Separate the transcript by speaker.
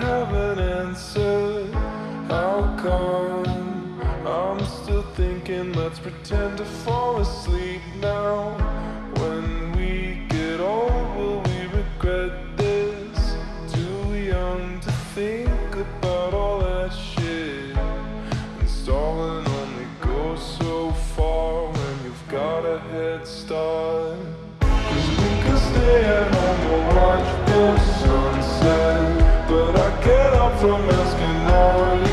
Speaker 1: haven't answered. How come? I'm still thinking, let's pretend to fall asleep now. When we get old, will we regret this? Too young to think about all that shit. And stalling only goes so far when you've got a head start. 'Cause we could stay at home and watch the sunset, but I get up from asking all